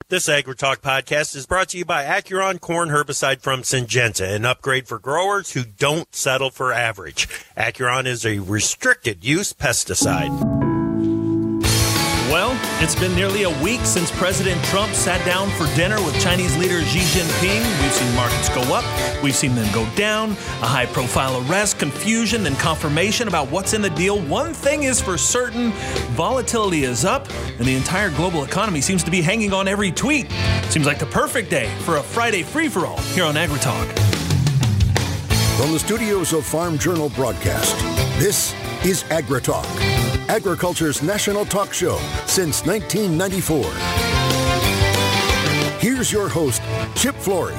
This AgriTalk podcast is brought to you by Acuron Corn Herbicide from Syngenta, an upgrade for growers who don't settle for average. Acuron is a restricted-use pesticide. Well, it's been nearly a week since President Trump sat down for dinner with Chinese leader Xi Jinping. We've seen markets go up. We've seen them go down. A high-profile arrest, confusion, and confirmation about what's in the deal. One thing is for certain, volatility is up, and the entire global economy seems to be hanging on every tweet. Seems like the perfect day for a Friday free-for-all here on AgriTalk. From the studios of Farm Journal Broadcast, this is AgriTalk, agriculture's national talk show since 1994. Here's your host, Chip Flory.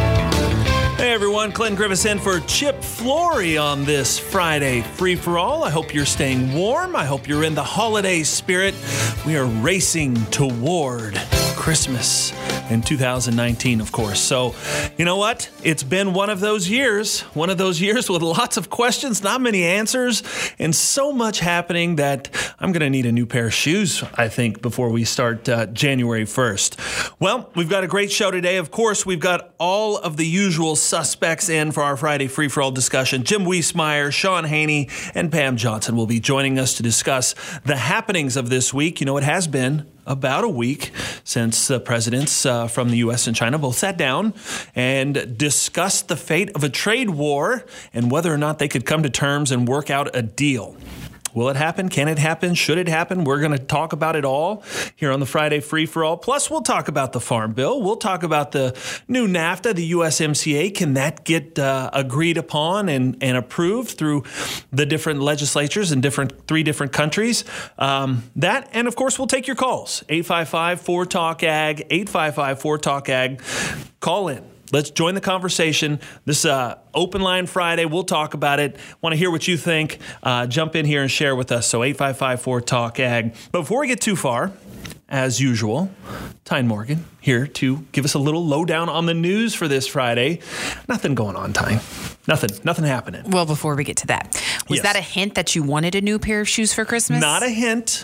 Hey everyone, Clinton Griffiths in for Chip Flory on this Friday free-for-all. I hope you're staying warm. I hope you're in the holiday spirit. We are racing toward Christmas in 2019, of course. So, you know what? It's been one of those years with lots of questions, not many answers, and so much happening that I'm going to need a new pair of shoes, I think, before we start January 1st. Well, we've got a great show today. Of course, we've got all of the usual suspects in for our Friday free-for-all discussion. Jim Wiesmeyer, Sean Haney, and Pam Johnson will be joining us to discuss the happenings of this week. You know, it has been about a week since the presidents from the U.S. and China both sat down and discussed the fate of a trade war and whether or not they could come to terms and work out a deal. Will it happen? Can it happen? Should it happen? We're going to talk about it all here on the Friday Free-for-All. Plus, we'll talk about the Farm Bill. We'll talk about the new NAFTA, the USMCA. Can that get agreed upon and approved through the different legislatures in three different countries? That, and of course, we'll take your calls. 855-4TALK-AG, 855-4TALK-AG. Call in. Let's join the conversation. This Open Line Friday. We'll talk about it. Want to hear what you think? Jump in here and share with us. So 855-4TALK-AG. But before we get too far, as usual, Tyne Morgan here to give us a little lowdown on the news for this Friday. Nothing going on, Tyne. Nothing happening. Well, before we get to that, was that a hint that you wanted a new pair of shoes for Christmas? Not a hint.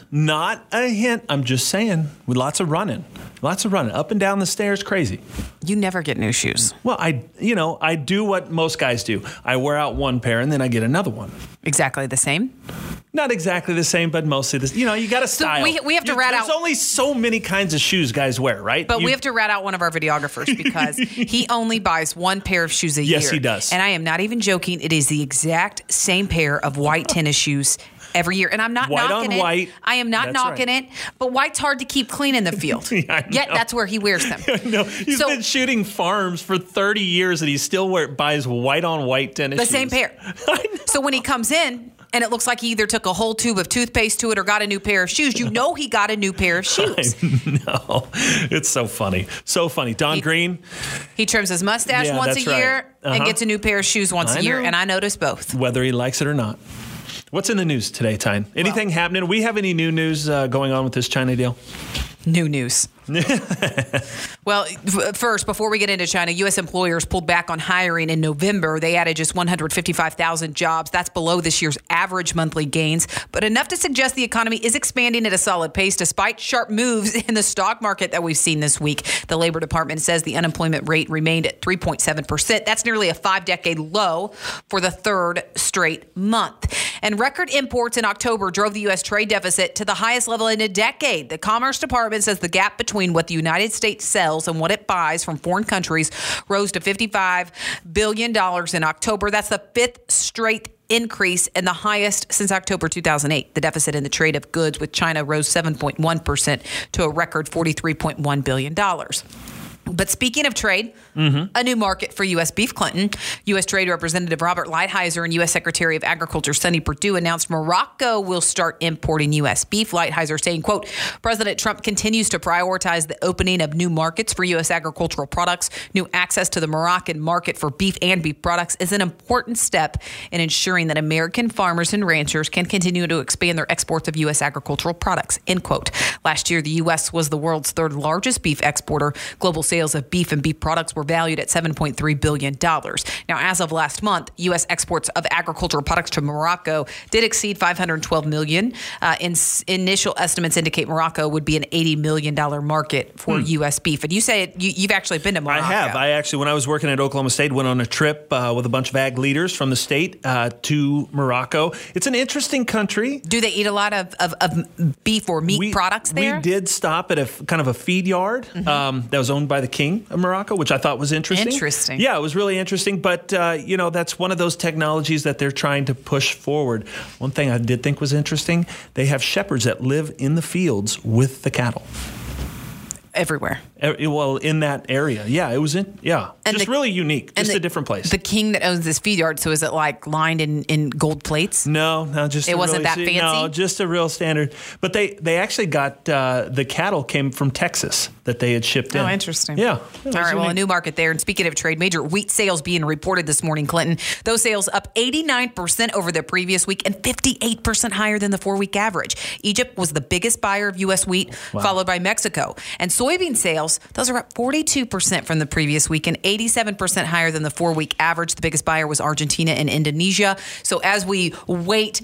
I'm just saying, with lots of running. Up and down the stairs, crazy. You never get new shoes. Well, I do what most guys do. I wear out one pair and then I get another one. Exactly the same? Not exactly the same, but mostly the same. You got to style. So we have to rat out. There's only so many kinds of shoes guys wear, right? But we have to rat out one of our videographers because he only buys one pair of shoes a year. Yes, he does. And I am not even joking. It is the exact same pair of white tennis shoes every year. And I'm not knocking it. White. I am not knocking it. But white's hard to keep clean in the field. Yet that's where he wears them. No, he's been shooting farms for 30 years and he still buys white on white tennis shoes. The same pair. So when he comes in and it looks like he either took a whole tube of toothpaste to it or got a new pair of shoes, you know he got a new pair of shoes. No, it's so funny. So funny. Don Green. He trims his mustache once a year and gets a new pair of shoes once a year. And I notice both. Whether he likes it or not. What's in the news today, Tyne? Anything happening? Do we have any new news going on with this China deal? New news. Well, first, before we get into China, U.S. employers pulled back on hiring in November. They added just 155,000 jobs. That's below this year's average monthly gains, but enough to suggest the economy is expanding at a solid pace despite sharp moves in the stock market that we've seen this week. The Labor Department says the unemployment rate remained at 3.7%. That's nearly a 5-decade low for the third straight month. And record imports in October drove the U.S. trade deficit to the highest level in a decade. The Commerce Department says the gap between what the United States sells and what it buys from foreign countries rose to $55 billion in October. That's the fifth straight increase and the highest since October 2008. The deficit in the trade of goods with China rose 7.1% to a record $43.1 billion. But speaking of trade, a new market for U.S. beef, Clinton. U.S. Trade Representative Robert Lighthizer and U.S. Secretary of Agriculture Sonny Perdue announced Morocco will start importing U.S. beef. Lighthizer saying, quote, President Trump continues to prioritize the opening of new markets for U.S. agricultural products. New access to the Moroccan market for beef and beef products is an important step in ensuring that American farmers and ranchers can continue to expand their exports of U.S. agricultural products, end quote. Last year, the U.S. was the world's third largest beef exporter. Global sales sales of beef and beef products were valued at $7.3 billion. Now, as of last month, U.S. exports of agricultural products to Morocco did exceed $512 million. Initial estimates indicate Morocco would be an $80 million market for U.S. beef. And you say you've actually been to Morocco. I have. I actually, when I was working at Oklahoma State, went on a trip with a bunch of ag leaders from the state to Morocco. It's an interesting country. Do they eat a lot of beef or meat products there? We did stop at a kind of a feed yard that was owned by the king of Morocco, which I thought was interesting. Interesting. Yeah, it was really interesting. But, that's one of those technologies that they're trying to push forward. One thing I did think was interesting, they have shepherds that live in the fields with the cattle. Everywhere. Well, in that area. Yeah, it was just really unique. Just a different place. The king that owns this feed yard, so is it like lined in gold plates? No, just it wasn't that fancy? No, just a real standard. But they actually got the cattle came from Texas that they had shipped in. Oh, interesting. Yeah. All right, well, a new market there. And speaking of trade, major wheat sales being reported this morning, Clinton. Those sales up 89% over the previous week and 58% higher than the 4-week average. Egypt was the biggest buyer of U.S. wheat, followed by Mexico. And soybean sales, those are up 42% from the previous week and 87% higher than the 4-week average. The biggest buyer was Argentina and Indonesia. So as we wait,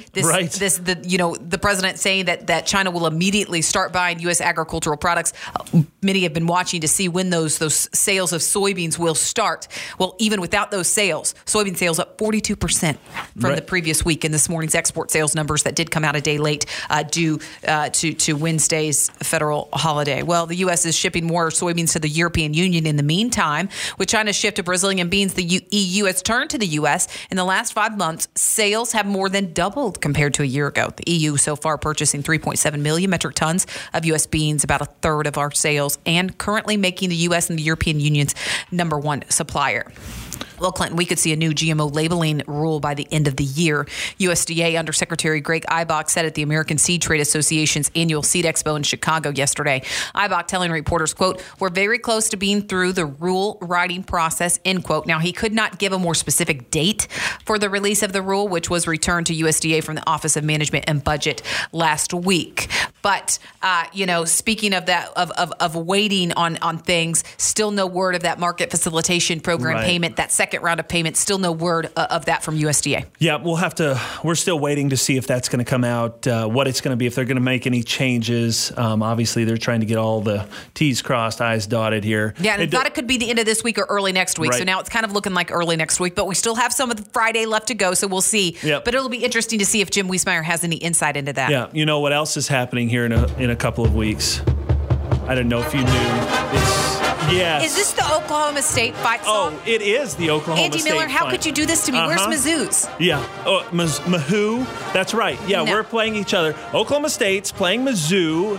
the president saying that China will immediately start buying U.S. agricultural products. Many have been watching to see when those sales of soybeans will start. Well, even without those sales, soybean sales up 42% from the previous week. And this morning's export sales numbers that did come out a day late due to Wednesday's federal holiday. Well, the U.S. is shipping more soybeans to the European Union in the meantime. With China's shift to Brazilian beans, the EU has turned to the U.S. In the last 5 months, sales have more than doubled compared to a year ago. The EU so far purchasing 3.7 million metric tons of U.S. beans, about a third of our sales, and currently making the U.S. and the European Union's number one supplier. Well, Clinton, we could see a new GMO labeling rule by the end of the year. USDA Undersecretary Greg Eibach said at the American Seed Trade Association's annual Seed Expo in Chicago yesterday. Eibach telling reporters, quote, "We're very close to being through the rule writing process," end quote. Now, he could not give a more specific date for the release of the rule, which was returned to USDA from the Office of Management and Budget last week. But, speaking of that, of waiting on things, still no word of that market facilitation program payment, that second round of payments, still no word of that from USDA. Yeah, we're still waiting to see if that's going to come out, what it's going to be, if they're going to make any changes. Obviously, they're trying to get all the T's crossed, I's dotted here. Yeah, and I thought it could be the end of this week or early next week. Right. So now it's kind of looking like early next week, but we still have some of the Friday left to go, so we'll see. Yep. But it'll be interesting to see if Jim Wiesmeyer has any insight into that. Yeah, you know what else is happening here in a couple of weeks? I don't know if you knew. Yes. Is this the Oklahoma State fight song? Oh, it is the Oklahoma State Andy Miller, how fight. could you do this to me? Where's Mizzou's? Yeah. Oh, Mahoo. That's right. Yeah, we're playing each other. Oklahoma State's playing Mizzou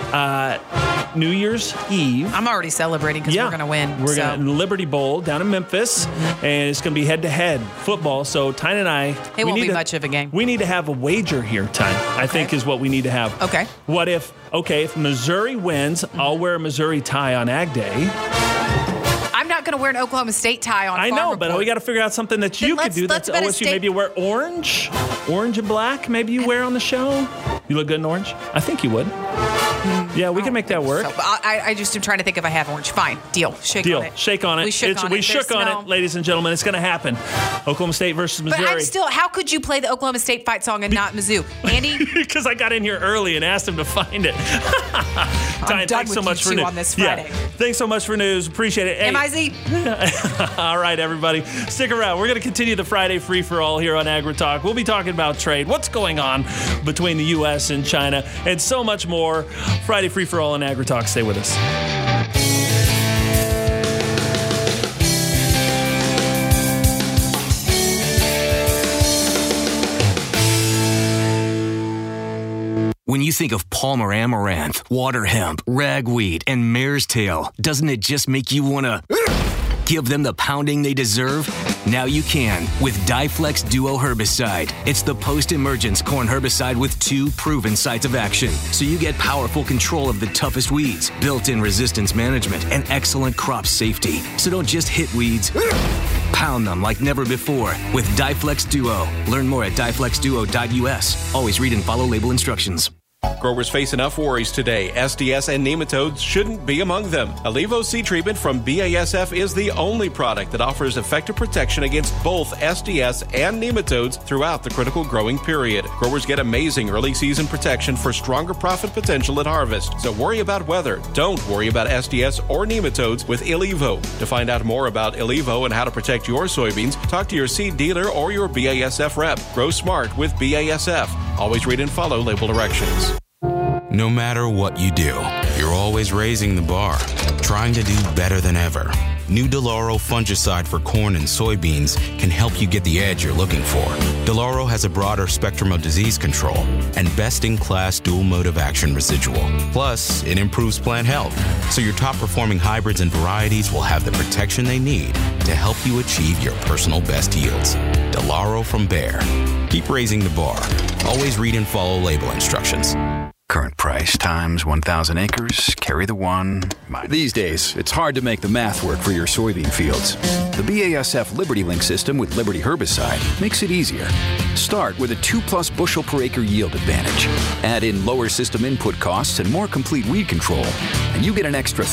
New Year's Eve. I'm already celebrating because we're going to win. We're going to Liberty Bowl down in Memphis, and it's going to be head-to-head football. So Tyne and I... It won't be much of a game. We need to have a wager here, Tyne, I think is what we need to have. Okay. What if Missouri wins, I'll wear a Missouri tie on Ag Day. I'm not going to wear an Oklahoma State tie on Farm Report. But we got to figure out something that you could do that's OSU. Maybe you wear orange and black. Maybe you wear on the show. You look good in orange. I think you would. Yeah, we can make that work. So. I just am trying to think if I have orange. Fine. Deal. Shake on it. Shake on it. We shook on it, ladies and gentlemen. It's going to happen. Oklahoma State versus Missouri. But I'm still, how could you play the Oklahoma State fight song and not Mizzou? Andy? Because I got in here early and asked him to find it. I'm done with so much for news on this Friday. Yeah. Thanks so much for news. Appreciate it. Hey. MIZ. All right, everybody. Stick around. We're going to continue the Friday free-for-all here on AgriTalk. We'll be talking about trade, what's going on between the U.S. and China, and so much more. Friday free-for-all on AgriTalk. Stay with us. When you think of Palmer Amaranth, water hemp, ragweed, and mare's tail, doesn't it just make you want to give them the pounding they deserve? Now you can with Diflex Duo Herbicide. It's the post-emergence corn herbicide with 2 proven sites of action. So you get powerful control of the toughest weeds, built-in resistance management, and excellent crop safety. So don't just hit weeds, pound them like never before with Diflex Duo. Learn more at diflexduo.us. Always read and follow label instructions. Growers face enough worries today. SDS and nematodes shouldn't be among them. Alivo seed treatment from BASF is the only product that offers effective protection against both SDS and nematodes throughout the critical growing period. Growers get amazing early season protection for stronger profit potential at harvest. So worry about weather. Don't worry about SDS or nematodes with Alivo. To find out more about Alivo and how to protect your soybeans, talk to your seed dealer or your BASF rep. Grow smart with BASF. Always read and follow label directions. No matter what you do, you're always raising the bar, trying to do better than ever. New Delaro fungicide for corn and soybeans can help you get the edge you're looking for. Delaro has a broader spectrum of disease control and best-in-class dual mode of action residual. Plus, it improves plant health, so your top-performing hybrids and varieties will have the protection they need to help you achieve your personal best yields. Delaro from Bayer. Keep raising the bar. Always read and follow label instructions. Current price times 1,000 acres, carry the one. These days, it's hard to make the math work for your soybean fields. The BASF Liberty Link system with Liberty herbicide makes it easier. Start with a 2+ bushel per acre yield advantage. Add in lower system input costs and more complete weed control, and you get an extra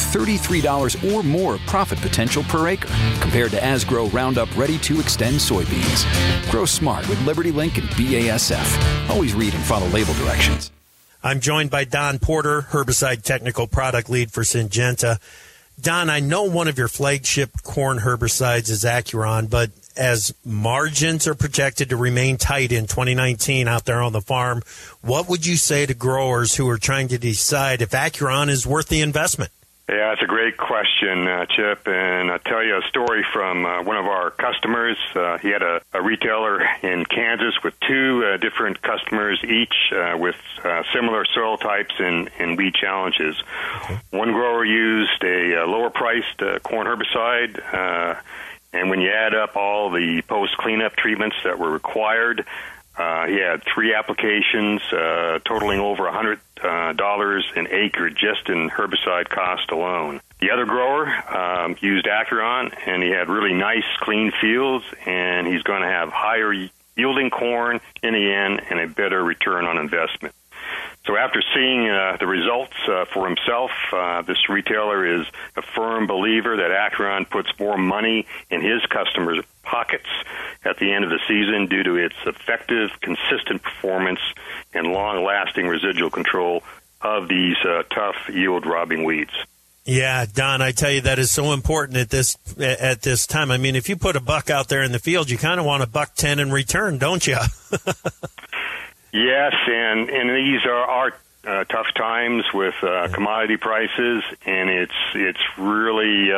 $33 or more profit potential per acre compared to Asgrow Roundup Ready to Extend soybeans. Grow smart with Liberty Link and BASF. Always read and follow label directions. I'm joined by Don Porter, herbicide technical product lead for Syngenta. Don, I know one of your flagship corn herbicides is Acuron, but as margins are projected to remain tight in 2019 out there on the farm, what would you say to growers who are trying to decide if Acuron is worth the investment? Yeah, it's a great question, Chip, and I'll tell you a story from one of our customers. He had a retailer in Kansas with two different customers, each with similar soil types and weed challenges. Okay. One grower used a lower-priced corn herbicide, and when you add up all the post-cleanup treatments that were required, he had 3 applications totaling over $100 an acre just in herbicide cost alone. The other grower used Acuron, and he had really nice, clean fields, and he's going to have higher yielding corn in the end and a better return on investment. So after seeing the results for himself, this retailer is a firm believer that Acuron puts more money in his customers' pockets at the end of the season due to its effective, consistent performance and long-lasting residual control of these tough yield-robbing weeds. Yeah, Don, I tell you, that is so important at this time. I mean, if you put a buck out there in the field, you kind of want $1.10 in return, don't you? Yes, and these are tough times with commodity prices, and it's really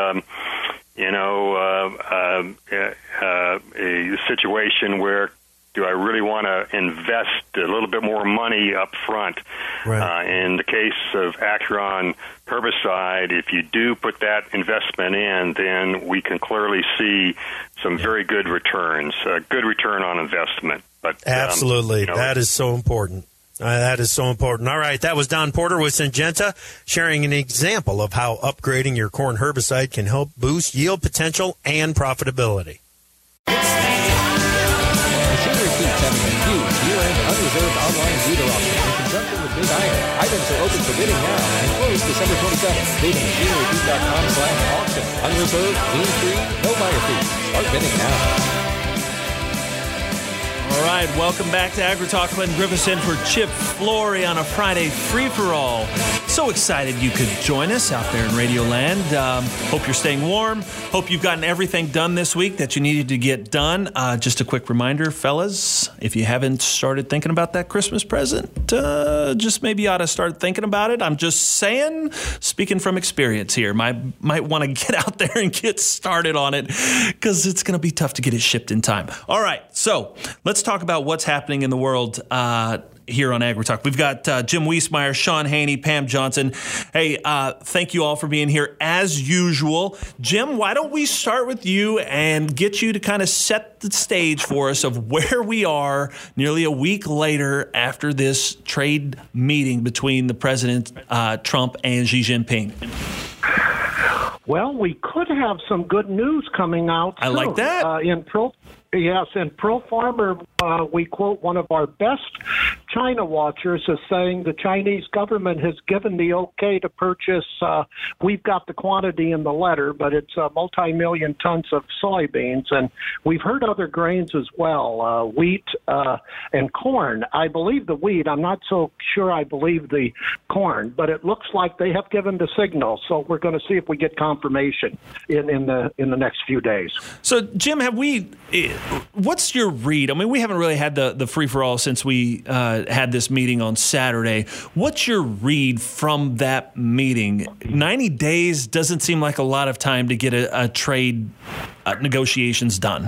a situation where do I really want to invest a little bit more money up front? Right. In the case of Acuron herbicide, if you do put that investment in, then we can clearly see some very good returns, good return on investment. But absolutely, that is so important. That is so important. All right, that was Don Porter with Syngenta sharing an example of how upgrading your corn herbicide can help boost yield potential and profitability. Machinery Keeps having a huge year-end unreserved online dealer auction in conjunction with Big Iron. Items are open for bidding now and close December 27th. Go to machinerykeep.com/auction. Unreserved, lien-free, no buyer fees. Start bidding now. All right, welcome back to AgriTalk. Glenn Griffiths in for Chip Flory on a Friday free-for-all. So excited you could join us out there in Radio Land. Hope you're staying warm. Hope you've gotten everything done this week that you needed to get done. Just a quick reminder, fellas, if you haven't started thinking about that Christmas present, just maybe you ought to start thinking about it. I'm just saying, speaking from experience here, might want to get out there and get started on it because it's going to be tough to get it shipped in time. All right, so let's talk about what's happening in the world here on AgriTalk. We've got Jim Wiesmeyer, Sean Haney, Pam Johnson. Hey, thank you all for being here as usual. Jim, why don't we start with you and get you to kind of set the stage for us of where we are nearly a week later after this trade meeting between the President Trump and Xi Jinping. Well, we could have some good news coming out soon. I like that. In Pro Farmer, we quote one of our best China watchers is saying the Chinese government has given the okay to purchase, we've got the quantity in the letter, but it's multi-million tons of soybeans. And we've heard other grains as well, wheat and corn. I believe the wheat. I'm not so sure I believe the corn, but it looks like they have given the signal. So we're going to see if we get confirmation in the next few days. So, Jim, what's your read? I mean, we haven't really had the free-for-all since we had this meeting on Saturday. What's your read from that meeting? 90 days doesn't seem like a lot of time to get a trade negotiations done.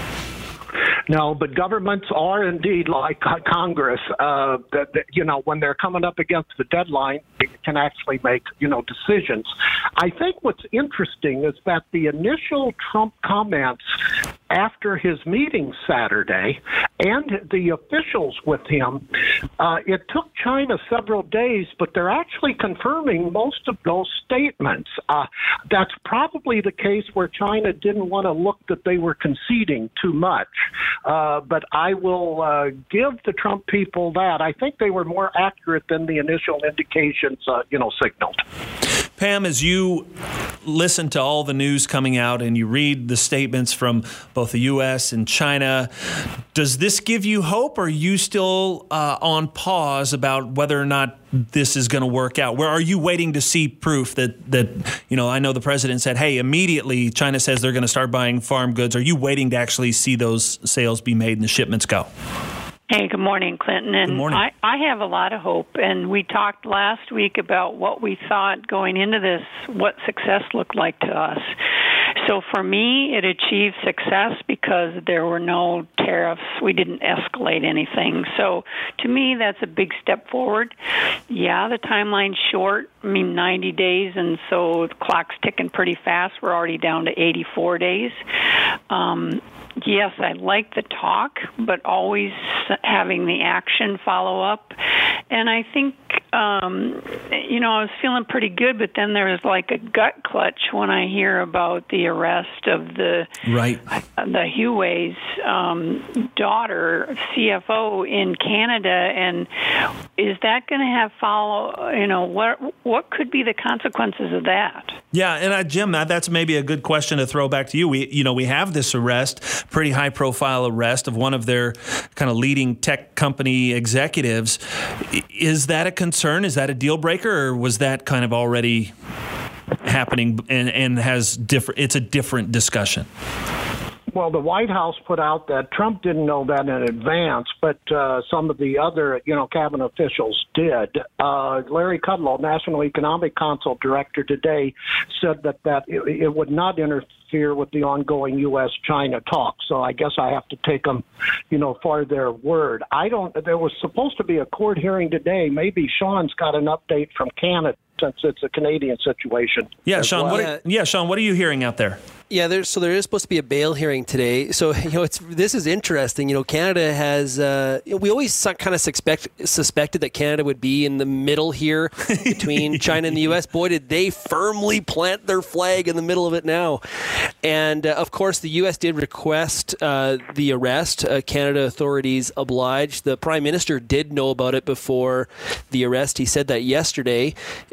No, but governments are indeed like Congress. When they're coming up against the deadline, they can actually make, decisions. I think what's interesting is that the initial Trump comments after his meeting Saturday and the officials with him, it took China several days, but they're actually confirming most of those statements. That's probably the case where China didn't want to look that they were conceding too much. But I will give the Trump people that. I think they were more accurate than the initial indications, signaled. Pam, as you listen to all the news coming out and you read the statements from both the U.S. and China, does this give you hope, or are you still on pause about whether or not this is going to work out? Where are you waiting to see proof that I know the president said, hey, immediately China says they're going to start buying farm goods. Are you waiting to actually see those sales be made and the shipments go? Hey, good morning, Clinton. And good morning. I have a lot of hope, and we talked last week about what we thought going into this, what success looked like to us. So for me, it achieved success because there were no tariffs. We didn't escalate anything. So to me, that's a big step forward. Yeah, the timeline's short. 90 days, and so the clock's ticking pretty fast. We're already down to 84 days. Yes, I like the talk, but always having the action follow up. And I think, I was feeling pretty good, but then there was like a gut clutch when I hear about the arrest of the Huawei's daughter, CFO in Canada. And is that going to have what could be the consequences of that? Yeah, and Jim, that's maybe a good question to throw back to you. We have this arrest, pretty high-profile arrest of one of their kind of leading tech company executives. Is that a concern? Is that a deal breaker, or was that kind of already happening and it's a different discussion? Well, the White House put out that Trump didn't know that in advance, but some of the other, cabinet officials did. Larry Kudlow, National Economic Council director today, said that it would not interfere with the ongoing U.S.-China talks. So I guess I have to take them, for their word. There was supposed to be a court hearing today. Maybe Sean's got an update from Canada, since it's a Canadian situation. Yeah, Sean. Sean, what are you hearing out there? Yeah, there is supposed to be a bail hearing today. So this is interesting. Canada has we always kind of suspected that Canada would be in the middle here between China and the U.S. Boy, did they firmly plant their flag in the middle of it now. And of course, the U.S. did request the arrest. Canada authorities obliged. The Prime Minister did know about it before the arrest. He said that yesterday.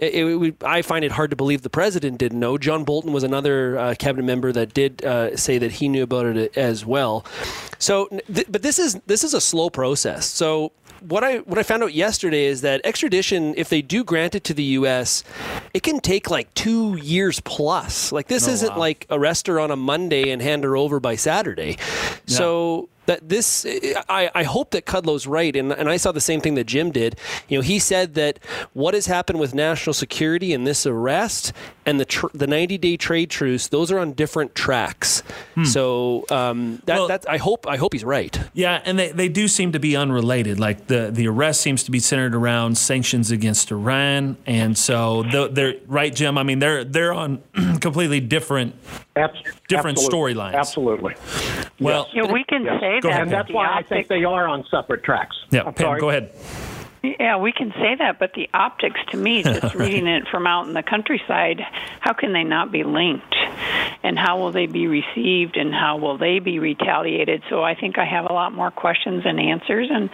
I find it hard to believe the president didn't know. John Bolton was another cabinet member that did say that he knew about it as well. So, but this is a slow process. So what I found out yesterday is that extradition, if they do grant it to the U.S., it can take like 2 years plus. Like this isn't like arrest her on a Monday and hand her over by Saturday. Yeah. So that this, I hope that Kudlow's right, and I saw the same thing that Jim did. He said that what has happened with national security and this arrest and the 90-day trade truce, those are on different tracks. So I hope he's right. Yeah, and they do seem to be unrelated. Like the arrest seems to be centered around sanctions against Iran, and so they're right, Jim. I mean, they're on completely different storylines. Absolutely. Well, we can say that, and that's why I think they are on separate tracks. Yeah, Pam, go ahead. Yeah, we can say that, but the optics, to me, just reading it from out in the countryside, how can they not be linked? And how will they be received, and how will they be retaliated? So I think I have a lot more questions than answers, and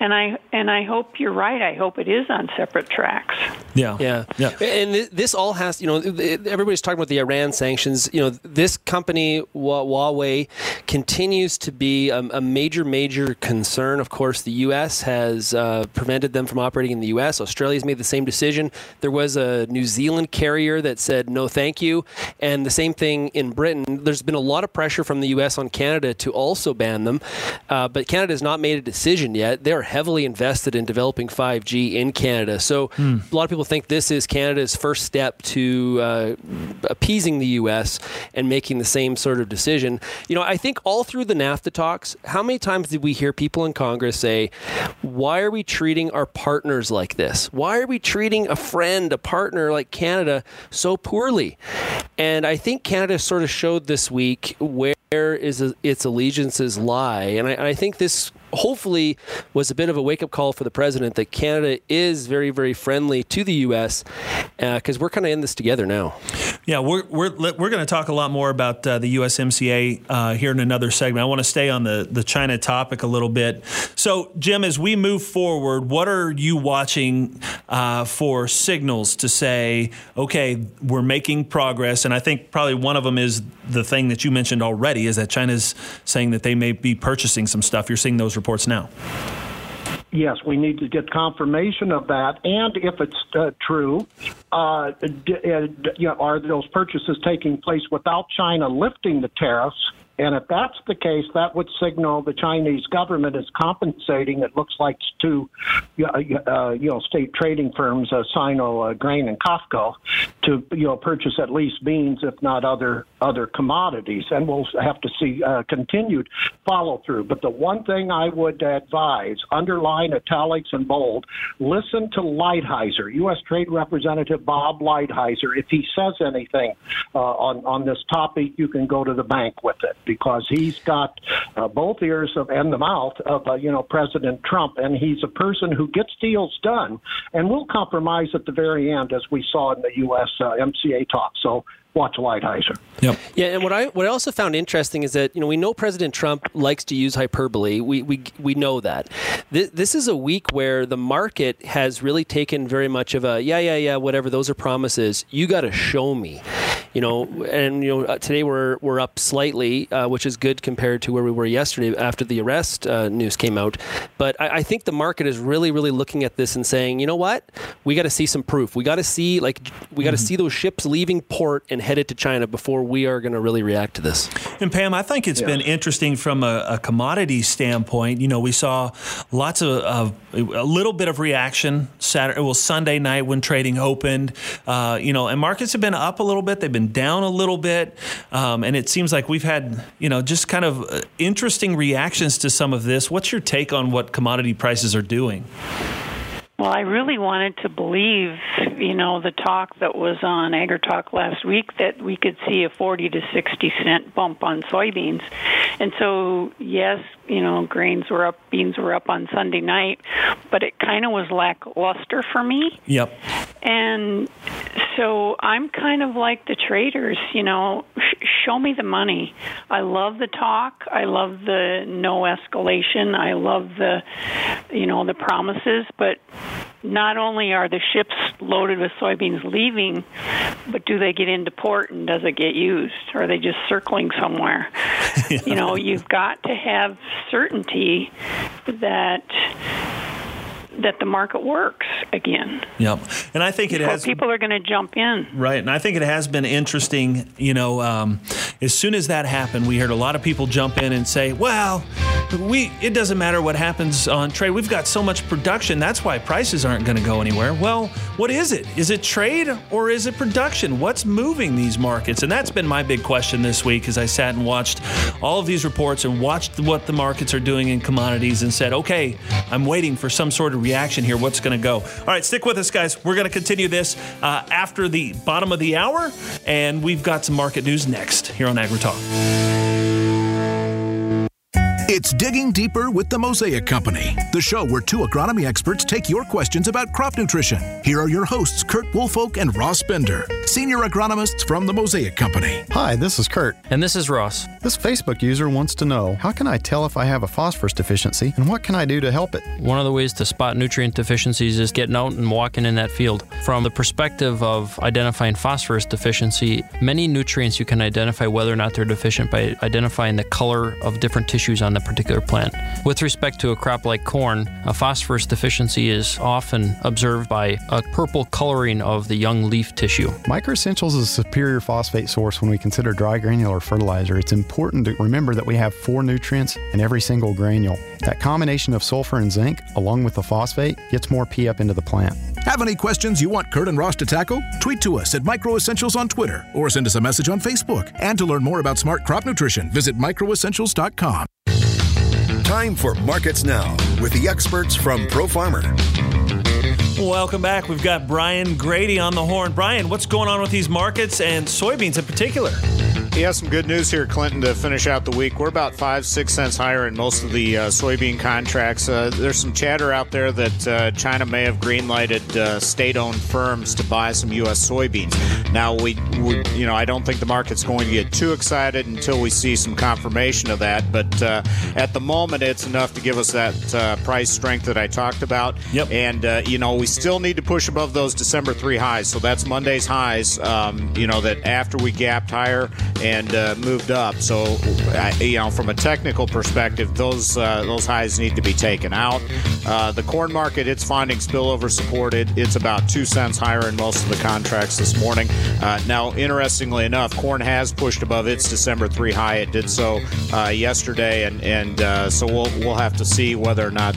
And I hope you're right. I hope it is on separate tracks. Yeah. And this all has, everybody's talking about the Iran sanctions. This company, Huawei, continues to be a major concern. Of course, the U.S. has prevented them from operating in the U.S. Australia's made the same decision. There was a New Zealand carrier that said no thank you. And the same thing in Britain. There's been a lot of pressure from the U.S. on Canada to also ban them. But Canada has not made a decision yet. They're heavily invested in developing 5G in Canada. So a lot of people think this is Canada's first step to appeasing the U.S. and making the same sort of decision. I think all through the NAFTA talks, how many times did we hear people in Congress say, why are we treating our partners like this? Why are we treating a friend, a partner like Canada so poorly? And I think Canada sort of showed this week where its allegiances lie. And I think this hopefully was a bit of a wake-up call for the president that Canada is very, very friendly to the U.S. Because we're kind of in this together now. Yeah, we're going to talk a lot more about the USMCA here in another segment. I want to stay on the China topic a little bit. So, Jim, as we move forward, what are you watching for signals to say, okay, we're making progress? And I think probably one of them is the thing that you mentioned already, is that China's saying that they may be purchasing some stuff. You're seeing those reports now. Yes, we need to get confirmation of that. And if it's true, are those purchases taking place without China lifting the tariffs? And if that's the case, that would signal the Chinese government is compensating, it looks like, to state trading firms, Sino, Grain, and Costco, to purchase at least beans, if not other commodities. And we'll have to see continued follow through. But the one thing I would advise, underline, italics, and bold, listen to Lighthizer, U.S. Trade Representative Bob Lighthizer. If he says anything on this topic, you can go to the bank with it, because he's got both ears and the mouth of President Trump, and he's a person who gets deals done and will compromise at the very end, as we saw in the U.S. MCA talk. So watch Lighthizer. Yep. Yeah, and what I also found interesting is that we know President Trump likes to use hyperbole. We know that. This is a week where the market has really taken very much of a whatever, those are promises. You got to show me. Today we're up slightly, which is good compared to where we were yesterday after the arrest news came out. But I think the market is really, really looking at this and saying, you know what, we got to see some proof. We got to see see those ships leaving port and headed to China before we are going to really react to this. And Pam, I think it's been interesting from a commodity standpoint. We saw lots of a little bit of reaction Sunday night when trading opened. And markets have been up a little bit. They've been down a little bit. And it seems like we've had, just kind of interesting reactions to some of this. What's your take on what commodity prices are doing? Well, I really wanted to believe, the talk that was on AgriTalk last week, that we could see a 40 to 60 cent bump on soybeans. And so, yes, grains were up, beans were up on Sunday night, but it kind of was lackluster for me. Yep. And so I'm kind of like the traders, show me the money. I love the talk. I love the no escalation. I love the promises, but not only are the ships loaded with soybeans leaving, but do they get into port and does it get used? Or are they just circling somewhere? You've got to have certainty that the market works again. Yep. And I think people are going to jump in. Right. And I think it has been interesting, as soon as that happened, we heard a lot of people jump in and say, well, it doesn't matter what happens on trade. We've got so much production. That's why prices aren't going to go anywhere. Well, what is it? Is it trade or is it production? What's moving these markets? And that's been my big question this week as I sat and watched all of these reports and watched what the markets are doing in commodities and said, okay, I'm waiting for some sort of reaction here. What's going to go? All right, stick with us, guys. We're going to continue this after the bottom of the hour, and we've got some market news next here on AgriTalk. It's Digging Deeper with the Mosaic Company, the show where two agronomy experts take your questions about crop nutrition. Here are your hosts, Kurt Woolfolk and Ross Bender, senior agronomists from the Mosaic Company. Hi, this is Kurt. And this is Ross. This Facebook user wants to know, how can I tell if I have a phosphorus deficiency, and what can I do to help it? One of the ways to spot nutrient deficiencies is getting out and walking in that field. From the perspective of identifying phosphorus deficiency, many nutrients you can identify whether or not they're deficient by identifying the color of different tissues on the particular plant. With respect to a crop like corn, a phosphorus deficiency is often observed by a purple coloring of the young leaf tissue. Microessentials is a superior phosphate source when we consider dry granular fertilizer. It's important to remember that we have 4 nutrients in every single granule. That combination of sulfur and zinc, along with the phosphate, gets more P up into the plant. Have any questions you want Kurt and Ross to tackle? Tweet to us at Microessentials on Twitter or send us a message on Facebook. And to learn more about smart crop nutrition, visit microessentials.com. Time for Markets Now with the experts from ProFarmer. Welcome back. We've got Brian Grady on the horn. Brian, what's going on with these markets and soybeans in particular? Yeah, some good news here, Clinton, to finish out the week. We're about 5-6 cents higher in most of the soybean contracts. There's some chatter out there that China may have green-lighted state-owned firms to buy some U.S. soybeans. Now, I don't think the market's going to get too excited until we see some confirmation of that. But at the moment, it's enough to give us that price strength that I talked about. Yep. And, we still need to push above those December 3 highs. So that's Monday's highs, that after we gapped higher and moved up. So, from a technical perspective, those highs need to be taken out. The corn market, it's finding spillover support. It's about 2 cents higher in most of the contracts this morning. Now, interestingly enough, corn has pushed above its December 3 high. It did so yesterday, and so we'll have to see whether or not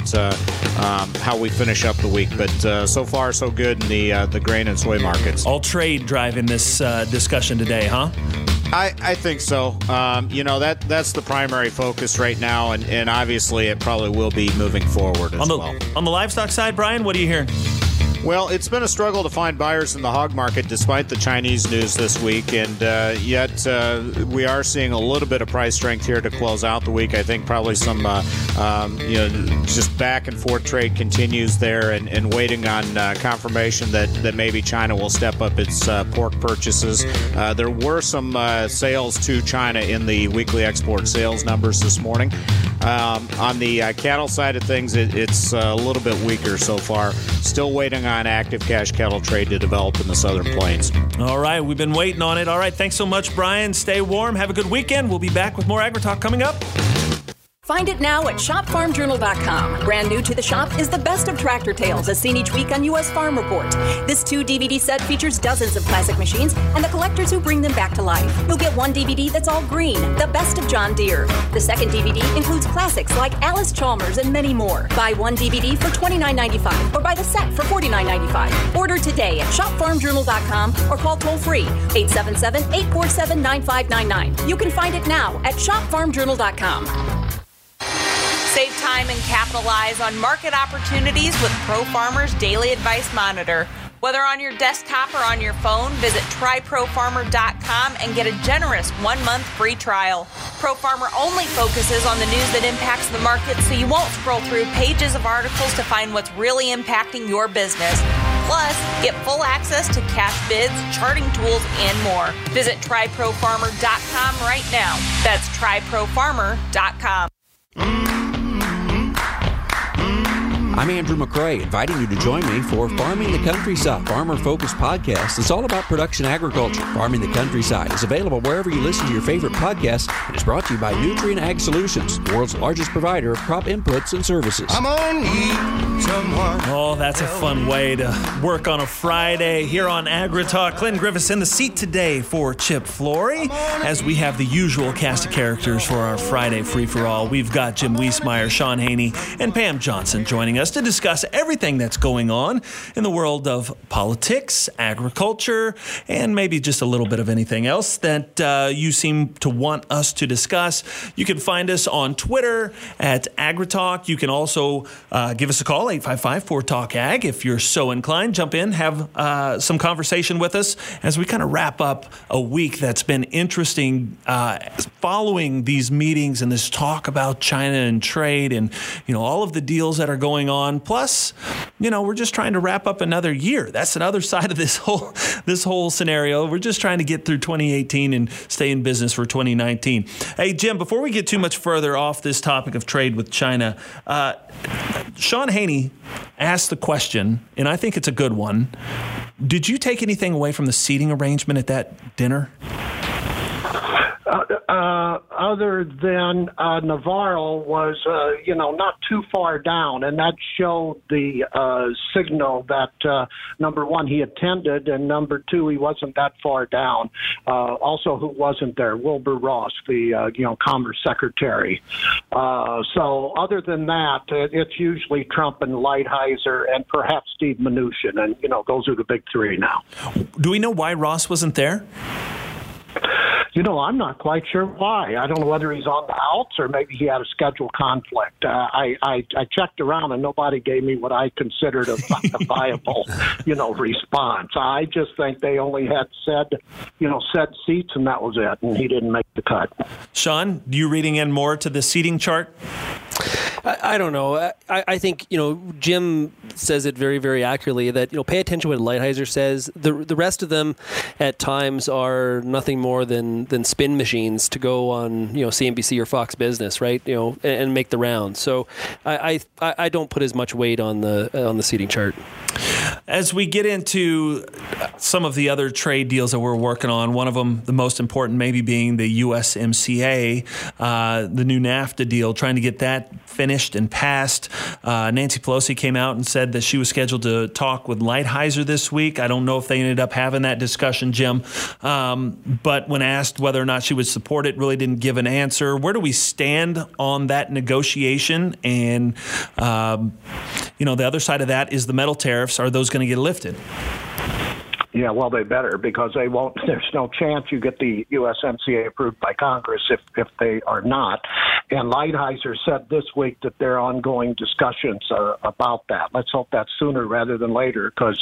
how we finish up the week. But so far, so good in the grain and soy markets. All trade driving this discussion today, huh? I think so. That's the primary focus right now, and obviously it probably will be moving forward as well. On the livestock side, Brian, what are you hearing? Well, it's been a struggle to find buyers in the hog market despite the Chinese news this week, and yet we are seeing a little bit of price strength here to close out the week. I think probably some just back and forth trade continues there, and waiting on confirmation that maybe China will step up its pork purchases. There were some sales to China in the weekly export sales numbers this morning. On the cattle side of things, it's a little bit weaker so far. Still waiting on active cash cattle trade to develop in the southern plains. All right, we've been waiting on it. All right, thanks so much, Brian. Stay warm. Have a good weekend. We'll be back with more AgriTalk coming up. Find it now at shopfarmjournal.com. Brand new to the shop is the best of tractor tales as seen each week on U.S. Farm Report. This 2-DVD set features dozens of classic machines and the collectors who bring them back to life. You'll get one DVD that's all green, the best of John Deere. The second DVD includes classics like Alice Chalmers and many more. Buy one DVD for $29.95 or buy the set for $49.95. Order today at shopfarmjournal.com or call toll-free 877-847-9599. You can find it now at shopfarmjournal.com. Save time and capitalize on market opportunities with ProFarmer's Daily Advice Monitor. Whether on your desktop or on your phone, visit tryprofarmer.com and get a generous 1-month free trial. ProFarmer only focuses on the news that impacts the market, so you won't scroll through pages of articles to find what's really impacting your business. Plus, get full access to cash bids, charting tools, and more. Visit tryprofarmer.com right now. That's tryprofarmer.com. I'm Andrew McCrae, inviting you to join me for Farming the Countryside, farmer-focused podcast. It's all about production agriculture. Farming the Countryside is available wherever you listen to your favorite podcasts and is brought to you by Nutrient Ag Solutions, the world's largest provider of crop inputs and services. I'm on someone. Oh, that's a fun way to work on a Friday here on AgriTalk. Clinton Griffiths in the seat today for Chip Flory, as we have the usual cast of characters for our Friday free-for-all. We've got Jim Wiesmeyer, Sean Haney, and Pam Johnson joining us. us to discuss everything that's going on in the world of politics, agriculture, and maybe just a little bit of anything else that you seem to want us to discuss. You can find us on Twitter at AgriTalk. You can also give us a call, 855-4TALK-AG, if you're so inclined. Jump in, have some conversation with us as we kind of wrap up a week that's been interesting following these meetings and this talk about China and trade and, all of the deals that are going on. Plus, we're just trying to wrap up another year. That's another side of this whole scenario. We're just trying to get through 2018 and stay in business for 2019. Hey, Jim, before we get too much further off this topic of trade with China, Sean Haney asked the question, and I think it's a good one. Did you take anything away from the seating arrangement at that dinner? Other than Navarro was, not too far down, and that showed the signal that, number one, he attended, and number two, he wasn't that far down. Also, who wasn't there? Wilbur Ross, the, Commerce Secretary. So other than that, it's usually Trump and Lighthizer and perhaps Steve Mnuchin, and, those are the big three now. Do we know why Ross wasn't there? I'm not quite sure why. I don't know whether he's on the outs or maybe he had a schedule conflict. I checked around and nobody gave me what I considered a viable, response. I just think they only had said seats and that was it, and he didn't make the cut. Sean, you reading in more to the seating chart? I don't know. I think, Jim says it very, very accurately that, pay attention to what Lighthizer says. The rest of them at times are nothing more than spin machines to go on, CNBC or Fox Business, right? And make the rounds. So I don't put as much weight on the seating chart. As we get into some of the other trade deals that we're working on, one of them, the most important maybe being the USMCA, the new NAFTA deal, trying to get that finished and passed. Nancy Pelosi came out and said that she was scheduled to talk with Lighthizer this week. I don't know if they ended up having that discussion, Jim. But when asked whether or not she would support it, really didn't give an answer. Where do we stand on that negotiation? And, the other side of that is the metal tariffs. Are those going to get lifted? Yeah, well, they better, because they won't. There's no chance you get the USMCA approved by Congress if they are not. And Lighthizer said this week that there are ongoing discussions about that. Let's hope that's sooner rather than later, because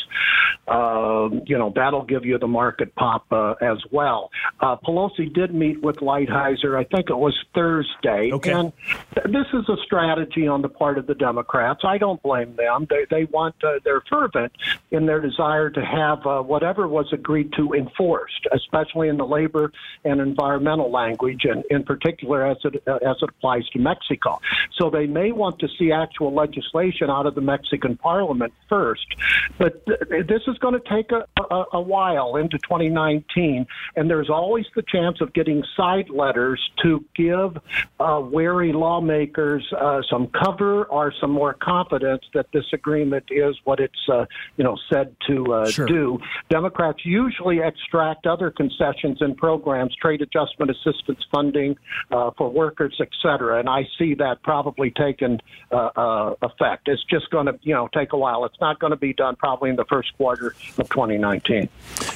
that'll give you the market pop as well. Pelosi did meet with Lighthizer. I think it was Thursday. Okay. And this is a strategy on the part of the Democrats. I don't blame them. They want they're fervent in their desire to have whatever was agreed to enforced, especially in the labor and environmental language, and in particular as it applies to Mexico. So they may want to see actual legislation out of the Mexican parliament first, but this is going to take a while into 2019, and there's always the chance of getting side letters to give wary lawmakers some cover or some more confidence that this agreement is what it's said to do. Democrats usually extract other concessions and programs, trade adjustment assistance funding for workers, et cetera, and I see that probably taking effect. It's just going to take a while. It's not going to be done probably in the first quarter of 2019.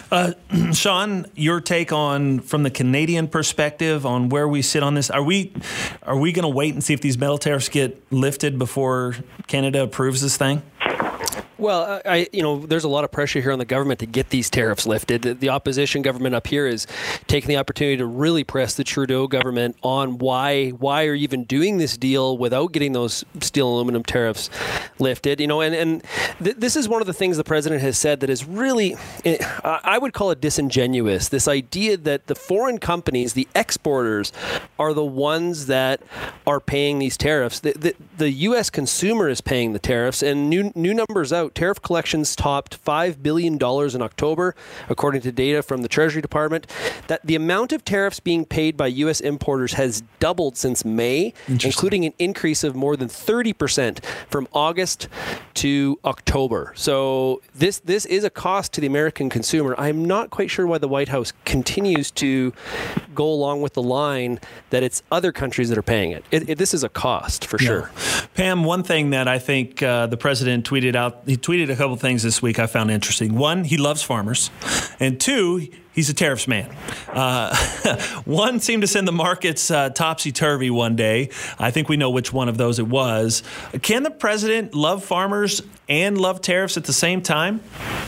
Sean, your take on, from the Canadian perspective, on where we sit on this. Are we going to wait and see if these metal tariffs get lifted before Canada approves this thing? Well, there's a lot of pressure here on the government to get these tariffs lifted. The opposition government up here is taking the opportunity to really press the Trudeau government on why are you even doing this deal without getting those steel and aluminum tariffs lifted. This is one of the things the president has said that is really, I would call it disingenuous. This idea that the foreign companies, the exporters, are the ones that are paying these tariffs. The U.S. consumer is paying the tariffs, and new numbers out out, tariff collections topped $5 billion in October, according to data from the Treasury Department. That the amount of tariffs being paid by U.S. importers has doubled since May, including an increase of more than 30% from August to October. So this is a cost to the American consumer. I'm not quite sure why the White House continues to go along with the line that it's other countries that are paying it. This is a cost for sure. Pam, one thing that I think the president tweeted out, he tweeted a couple things this week I found interesting. One, he loves farmers. And two, he's a tariffs man. One seemed to send the markets topsy-turvy one day. I think we know which one of those it was. Can the president love farmers and love tariffs at the same time?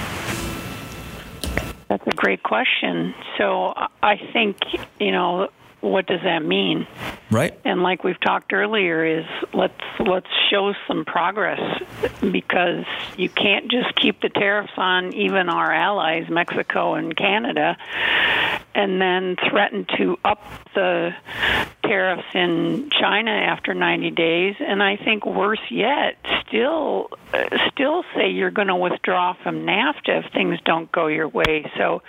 That's a great question. So I think, what does that mean? Right. And like we've talked earlier, is let's show some progress, because you can't just keep the tariffs on even our allies, Mexico and Canada, and then threaten to up the tariffs in China after 90 days. And I think worse yet, still say you're going to withdraw from NAFTA if things don't go your way. So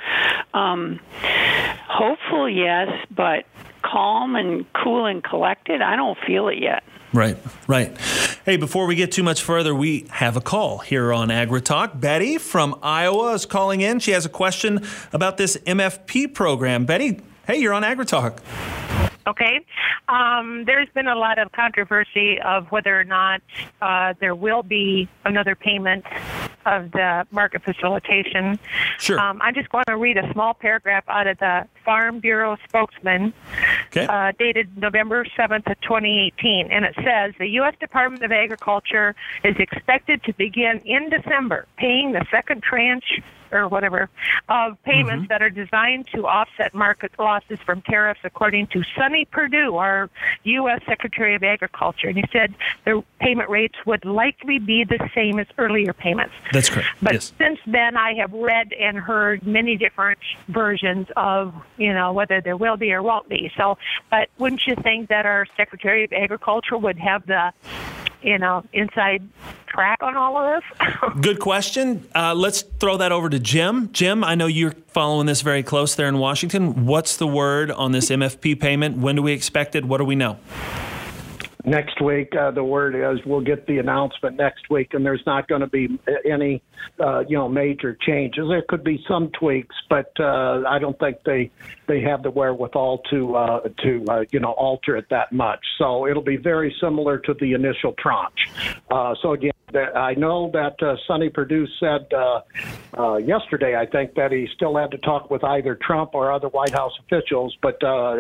hopeful, yes, but calm and cool and collected, I don't feel it yet. Right. Hey, before we get too much further, we have a call here on AgriTalk. Betty from Iowa is calling in. She has a question about this MFP program. Betty, hey, you're on AgriTalk. Okay. There's been a lot of controversy of whether or not there will be another payment of the market facilitation. Sure. I just want to read a small paragraph out of the Farm Bureau spokesman, dated November 7th of 2018. And it says, the U.S. Department of Agriculture is expected to begin in December paying the second tranche or whatever of payments that are designed to offset market losses from tariffs, according to Sonny Perdue, our U.S. Secretary of Agriculture. And he said the payment rates would likely be the same as earlier payments. That's correct. But since then, I have read and heard many different versions of, whether there will be or won't be. So, but wouldn't you think that our Secretary of Agriculture would have the, inside track on all of this? Good question. Let's throw that over to Jim. Jim, I know you're following this very close there in Washington. What's the word on this MFP payment? When do we expect it? What do we know? Next week, the word is we'll get the announcement next week, and there's not going to be any, major changes. There could be some tweaks, but I don't think they have the wherewithal to alter it that much. So it'll be very similar to the initial tranche. So again, I know that Sonny Perdue said yesterday, I think, that he still had to talk with either Trump or other White House officials, but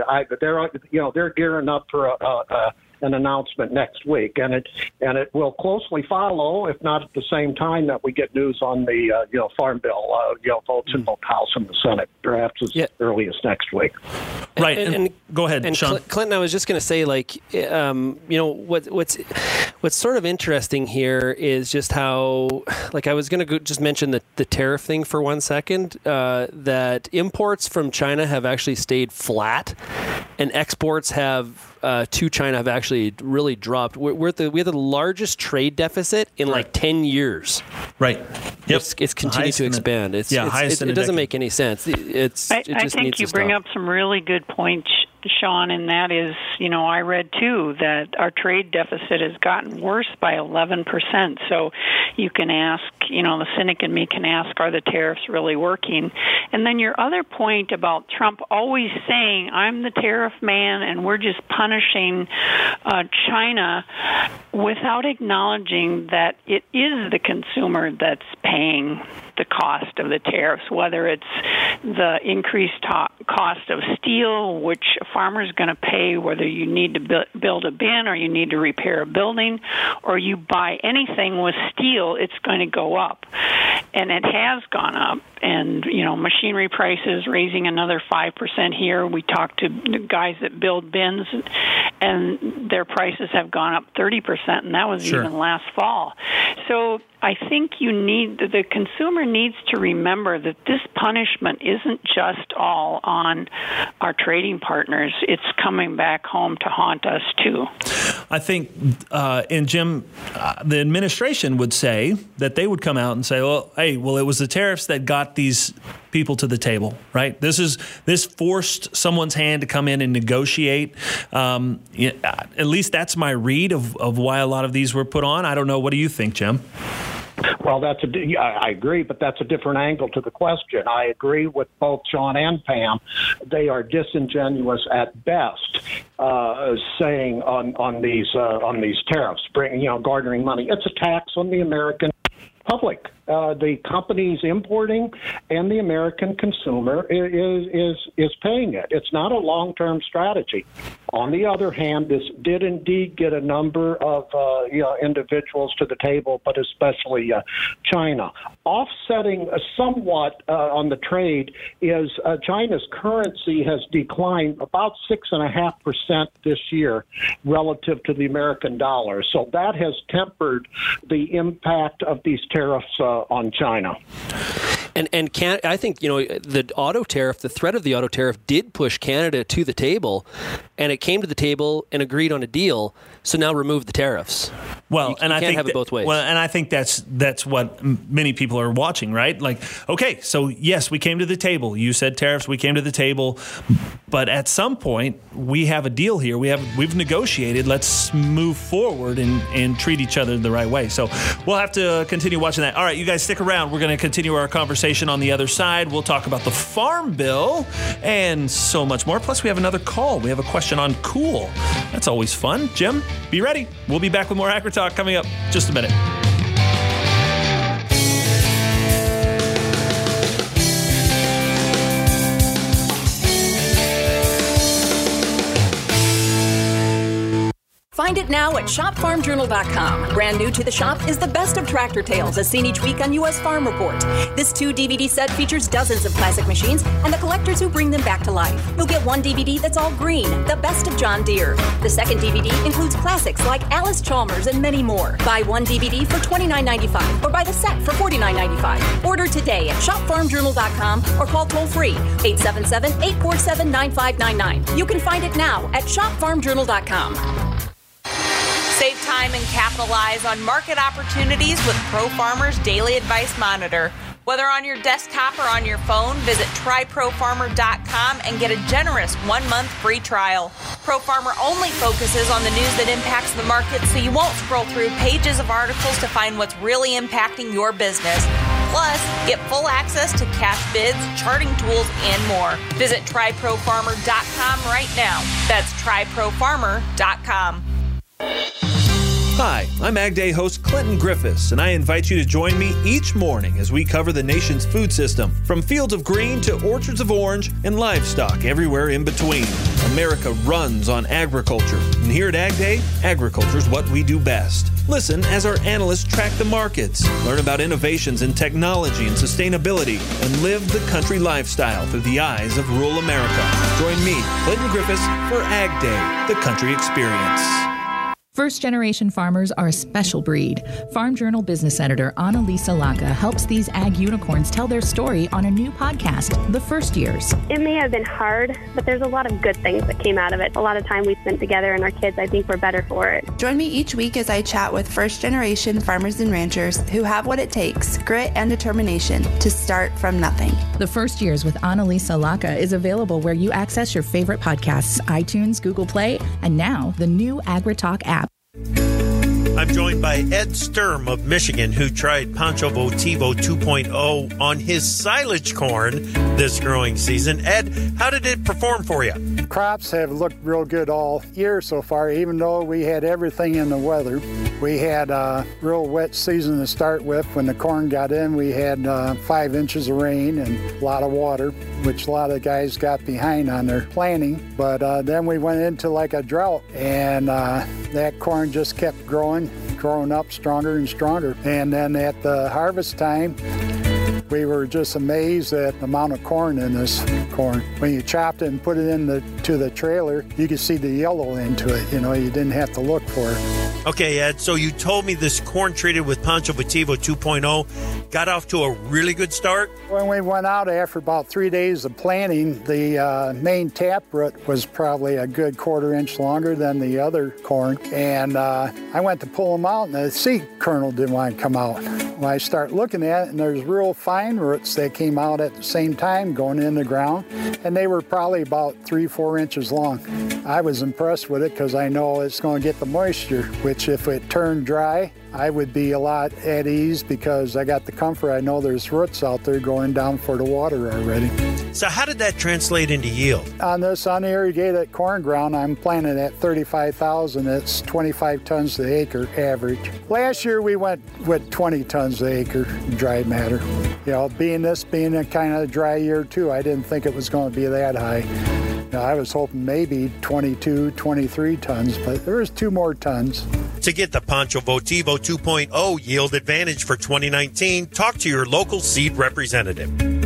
they're gearing up for an announcement next week, and it will closely follow, if not at the same time, that we get news on the Farm Bill votes in both House and the Senate, perhaps as early as next week. Right, and go ahead, and Sean. Clinton, I was just going to say, what's sort of interesting here is just how, I was going to just mention the tariff thing for 1 second. That imports from China have actually stayed flat, and exports to China have actually really dropped. We have the largest trade deficit in 10 years. Right. Yep. It's continued to expand. It doesn't make any sense. I think you bring up some really good points, Sean, and that is, I read too that our trade deficit has gotten worse by 11%. So you can ask, the cynic in me can ask, are the tariffs really working? And then your other point about Trump always saying, I'm the tariff man and we're just punishing China, without acknowledging that it is the consumer that's paying the cost of the tariffs, whether it's the increased cost of steel, which a farmer's going to pay, whether you need to build a bin or you need to repair a building, or you buy anything with steel, it's going to go up. And it has gone up. And, machinery prices raising another 5% here. We talked to the guys that build bins, and their prices have gone up 30%, and that was even last fall. So I think the consumer needs to remember that this punishment isn't just all on our trading partners. It's coming back home to haunt us too. I think, and Jim, the administration would say that they would come out and say, it was the tariffs that got these people to the table, right? This forced someone's hand to come in and negotiate. At least that's my read of why a lot of these were put on. I don't know. What do you think, Jim? Well, I agree, but that's a different angle to the question. I agree with both John and Pam. They are disingenuous at best, saying on these tariffs, garnering money. It's a tax on the American public. The companies importing and the American consumer is paying it. It's not a long-term strategy. On the other hand, this did indeed get a number of individuals to the table, but especially China. Offsetting somewhat on the trade is China's currency has declined about 6.5% this year relative to the American dollar. So that has tempered the impact of these tariffs on China. And I think, the auto tariff, the threat of the auto tariff did push Canada to the table, and it came to the table and agreed on a deal. So now remove the tariffs. Well, I think have it both ways. Well, and I think that's what many people are watching, right? Like, okay, so yes, we came to the table. You said tariffs, we came to the table, but at some point we have a deal here. We've negotiated. Let's move forward and treat each other the right way. So we'll have to continue watching that. All right, you guys stick around. We're going to continue our conversation on the other side. We'll talk about the Farm Bill and so much more. Plus, we have another call. We have a question on Cool. That's always fun. Jim, be ready. We'll be back with more AgriTalk coming up just a minute. Find it now at shopfarmjournal.com. Brand new to the shop is The Best of Tractor Tales, as seen each week on U.S. Farm Report. This 2-DVD set features dozens of classic machines and the collectors who bring them back to life. You'll get one DVD that's all green, The Best of John Deere. The second DVD includes classics like Alice Chalmers and many more. Buy one DVD for $29.95 or buy the set for $49.95. Order today at shopfarmjournal.com or call toll-free 877-847-9599. You can find it now at shopfarmjournal.com. Save time and capitalize on market opportunities with Pro Farmer's Daily Advice Monitor. Whether on your desktop or on your phone, visit tryprofarmer.com and get a generous 1-month free trial. Pro Farmer only focuses on the news that impacts the market, so you won't scroll through pages of articles to find what's really impacting your business. Plus, get full access to cash bids, charting tools, and more. Visit tryprofarmer.com right now. That's tryprofarmer.com. Hi, I'm Ag Day host Clinton Griffiths, and I invite you to join me each morning as we cover the nation's food system, from fields of green to orchards of orange and livestock everywhere in between. America runs on agriculture, and here at Ag Day, agriculture is what we do best. Listen as our analysts track the markets, learn about innovations in technology and sustainability, and live the country lifestyle through the eyes of rural America. Join me, Clinton Griffiths, for Ag Day, the country experience. First-generation farmers are a special breed. Farm Journal business editor Annalisa Laka helps these ag unicorns tell their story on a new podcast, The First Years. It may have been hard, but there's a lot of good things that came out of it. A lot of time we spent together, and our kids, I think, were better for it. Join me each week as I chat with first-generation farmers and ranchers who have what it takes, grit and determination, to start from nothing. The First Years with Annalisa Laka is available where you access your favorite podcasts, iTunes, Google Play, and now the new AgriTalk app. I'm joined by Ed Sturm of Michigan, who tried Pancho Votivo 2.0 on his silage corn this growing season. Ed, how did it perform for you? Crops have looked real good all year so far, even though we had everything in the weather. We had a real wet season to start with. When the corn got in, we had 5 inches of rain and a lot of water, which a lot of guys got behind on their planting. But then we went into like a drought, and that corn just kept growing up stronger and stronger. And then at the harvest time, we were just amazed at the amount of corn in this corn. When you chopped it and put it to the trailer, you could see the yellow into it. You didn't have to look for it. Okay, Ed, so you told me this corn treated with Pancho Votivo 2.0 got off to a really good start? When we went out after about 3 days of planting, the main taproot was probably a good 1/4 inch longer than the other corn. And I went to pull them out, and the seed kernel didn't want to come out. When I start looking at it, and there's real fine roots that came out at the same time going in the ground, and they were probably about 3-4 inches long. I was impressed with it because I know it's going to get the moisture, which if it turned dry, I would be a lot at ease because I got the comfort. I know there's roots out there going down for the water already. So how did that translate into yield? On this unirrigated corn ground, I'm planting at 35,000. It's 25 tons to the acre average. Last year we went with 20 tons to the acre dry matter. Being a kind of dry year too, I didn't think it was going to be that high. I was hoping maybe 22, 23 tons, but there was 2 more tons. To get the Pancho Votivo 2.0 yield advantage for 2019, talk to your local seed representative.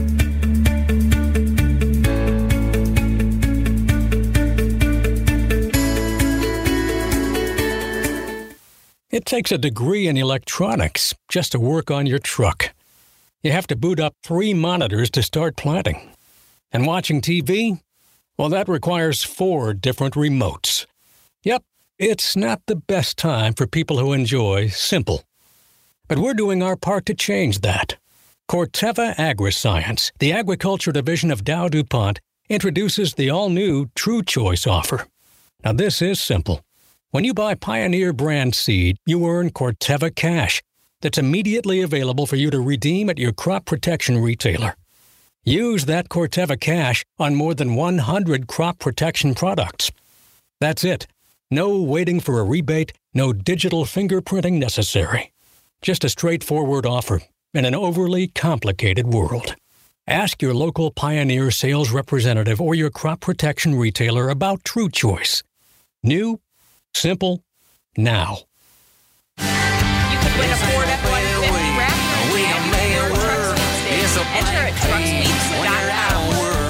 It takes a degree in electronics just to work on your truck. You have to boot up 3 monitors to start planting. And watching TV? Well, that requires 4 different remotes. Yep, it's not the best time for people who enjoy simple. But we're doing our part to change that. Corteva Agriscience, the agriculture division of Dow DuPont, introduces the all-new True Choice offer. Now, this is simple. When you buy Pioneer brand seed, you earn Corteva Cash that's immediately available for you to redeem at your crop protection retailer. Use that Corteva Cash on more than 100 crop protection products. That's it. No waiting for a rebate, no digital fingerprinting necessary. Just a straightforward offer in an overly complicated world. Ask your local Pioneer sales representative or your crop protection retailer about True Choice. New, simple, now. You could win a Ford F-150 Raptor and your truck sweepstakes. Enter at trucksweeps.com.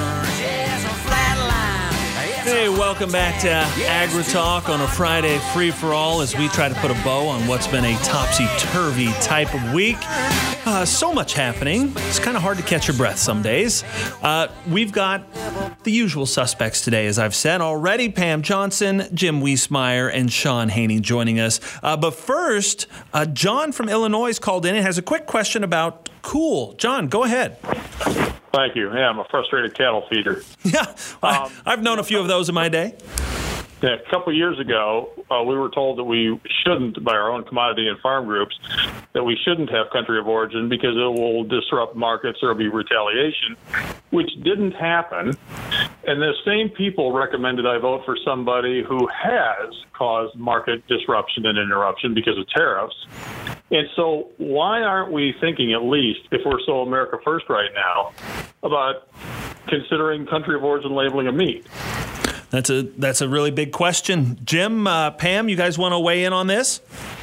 Hey, welcome back to AgriTalk on a Friday free-for-all as we try to put a bow on what's been a topsy-turvy type of week. So much happening. It's kind of hard to catch your breath some days. We've got the usual suspects today, as I've said already. Pam Johnson, Jim Wiesmeyer, and Sean Haney joining us. But first, John from Illinois called in and has a quick question about Cool. John, go ahead. Thank you. Yeah, I'm a frustrated cattle feeder. Yeah, I've known a few of those in my day. Yeah, a couple of years ago, we were told that we shouldn't, by our own commodity and farm groups, that we shouldn't have country of origin because it will disrupt markets or be retaliation, which didn't happen. And the same people recommended I vote for somebody who has caused market disruption and interruption because of tariffs. And so why aren't we thinking, at least, if we're so America first right now, about considering country of origin labeling of meat? That's a really big question. Jim, Pam, you guys want to weigh in on this?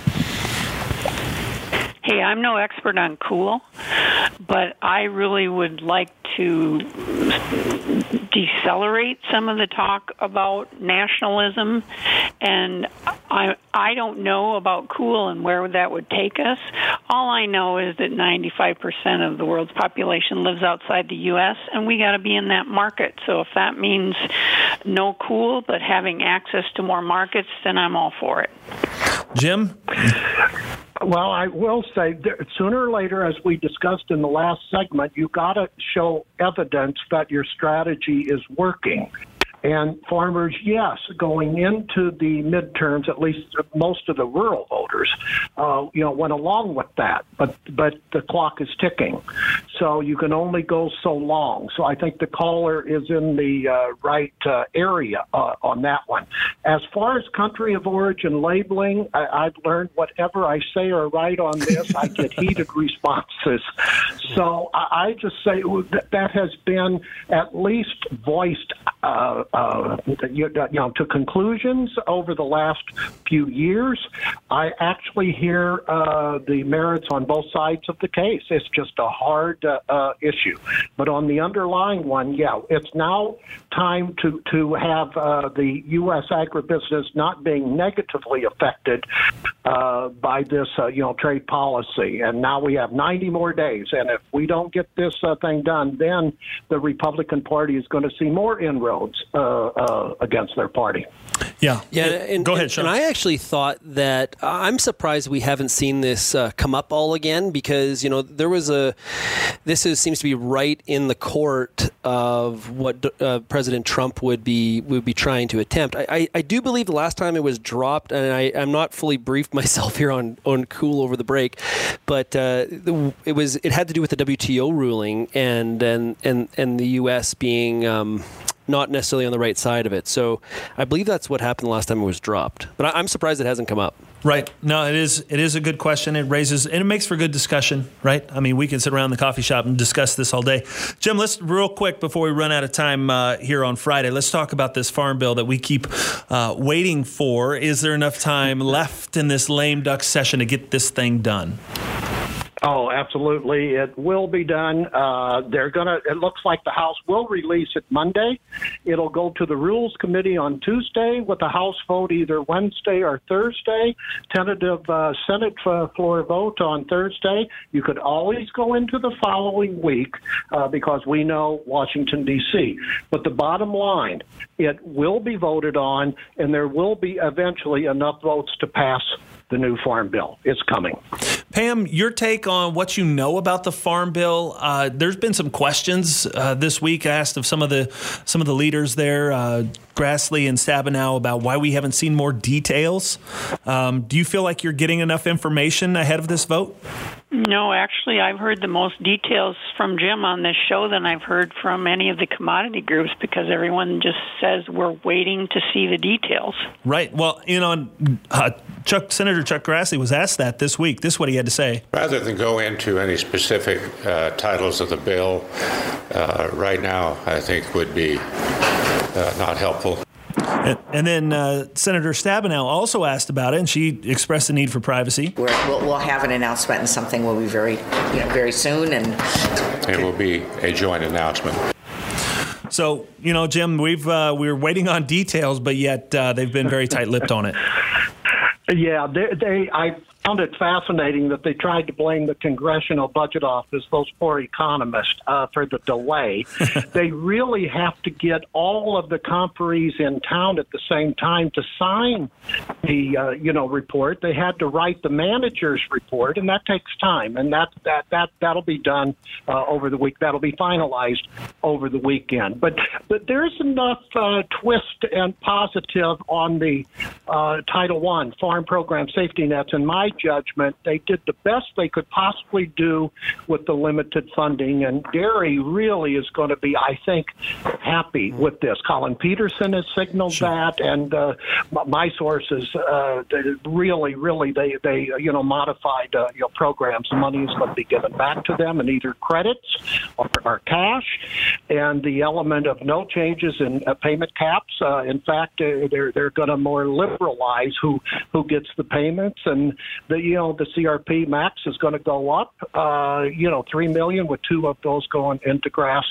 Hey, I'm no expert on Cool, but I really would like to decelerate some of the talk about nationalism, and I don't know about Cool and where that would take us. All I know is that 95% of the world's population lives outside the U.S., and we got to be in that market. So if that means no Cool, but having access to more markets, then I'm all for it. Jim? Well, I will say, sooner or later, as we discussed in the last segment, you got to show evidence that your strategy is working. And farmers, yes, going into the midterms, at least most of the rural voters, went along with that. But the clock is ticking, so you can only go so long. So I think the caller is in the right area on that one. As far as country of origin labeling, I've learned whatever I say or write on this, I get heated responses. So I just say that has been at least voiced to conclusions over the last few years. I actually hear the merits on both sides of the case. It's just a hard issue. But on the underlying one, yeah, it's now time to have the U.S. agribusiness not being negatively affected by this, trade policy. And now we have 90 more days. And if we don't get this thing done, then the Republican Party is going to see more inroads against their party. Yeah. Go ahead, Sean. And I actually thought that I'm surprised we haven't seen this come up all again, because there was seems to be right in the court of what President Trump would be trying to attempt. I do believe the last time it was dropped, and I'm not fully briefed myself here on Cool over the break, but it had to do with the WTO ruling and the U.S. being not necessarily on the right side of it. So I believe that's what happened the last time it was dropped. But I'm surprised it hasn't come up. Right. No, it is a good question. It makes for good discussion, right? I mean, we can sit around the coffee shop and discuss this all day. Jim, let's real quick before we run out of time here on Friday, let's talk about this farm bill that we keep waiting for. Is there enough time left in this lame duck session to get this thing done? Oh, absolutely. It will be done. It looks like the House will release it Monday. It'll go to the Rules Committee on Tuesday with a House vote either Wednesday or Thursday. Tentative Senate floor vote on Thursday. You could always go into the following week because we know Washington, D.C. But the bottom line, it will be voted on, and there will be eventually enough votes to pass the new farm bill. It's coming. Pam, your take on what you know about the farm bill. There's been some questions this week asked of some of the leaders there, Grassley and Stabenow, about why we haven't seen more details. Do you feel like you're getting enough information ahead of this vote? No, actually, I've heard the most details from Jim on this show than I've heard from any of the commodity groups, because everyone just says we're waiting to see the details. Right. Well, Senator Chuck Grassley was asked that this week. This is what he had to say. Rather than go into any specific titles of the bill right now, I think would be not helpful. And then Senator Stabenow also asked about it, and she expressed the need for privacy. We'll have an announcement, and something will be very soon. And it will be a joint announcement. So, Jim, we're waiting on details, but yet they've been very tight-lipped on it. Yeah, I found it fascinating that they tried to blame the Congressional Budget Office, those poor economists, for the delay. They really have to get all of the conferees in town at the same time to sign the report. They had to write the manager's report, and that takes time. And that'll be done over the week. That'll be finalized over the weekend. But there's enough twist and positive on the Title I Farm Program safety nets, in my judgment. They did the best they could possibly do with the limited funding, and Gary really is going to be, I think, happy with this. Colin Peterson has signaled that, and my sources really they modified programs. The money is going to be given back to them in either credits or cash, and the element of no changes in payment caps. In fact, they're going to more liberalize who gets the payments, and the CRP max is going to go up, $3 million, with $2 of those going into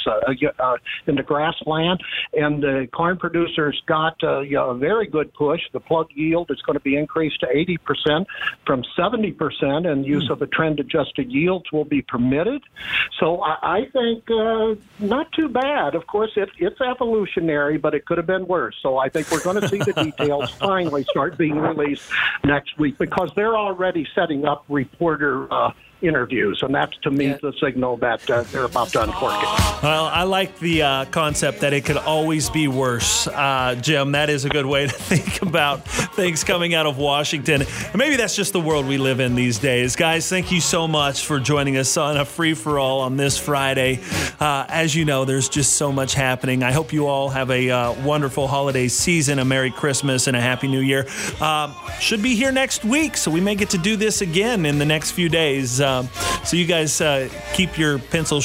grassland. And the corn producers got a very good push. The plug yield is going to be increased to 80% from 70%, and use of the trend-adjusted yields will be permitted. So I think not too bad. Of course, it's evolutionary, but it could have been worse. So I think we're going to see the details finally start being released next week, because they're already setting up reporter interviews, and that's, to me, the signal that they're about to uncork it. Well, I like the concept that it could always be worse, Jim. That is a good way to think about things coming out of Washington. And maybe that's just the world we live in these days. Guys, thank you so much for joining us on a free-for-all on this Friday. As you know, there's just so much happening. I hope you all have a wonderful holiday season, a Merry Christmas, and a Happy New Year. Should be here next week, so we may get to do this again in the next few days. So you guys keep your pencils sharp.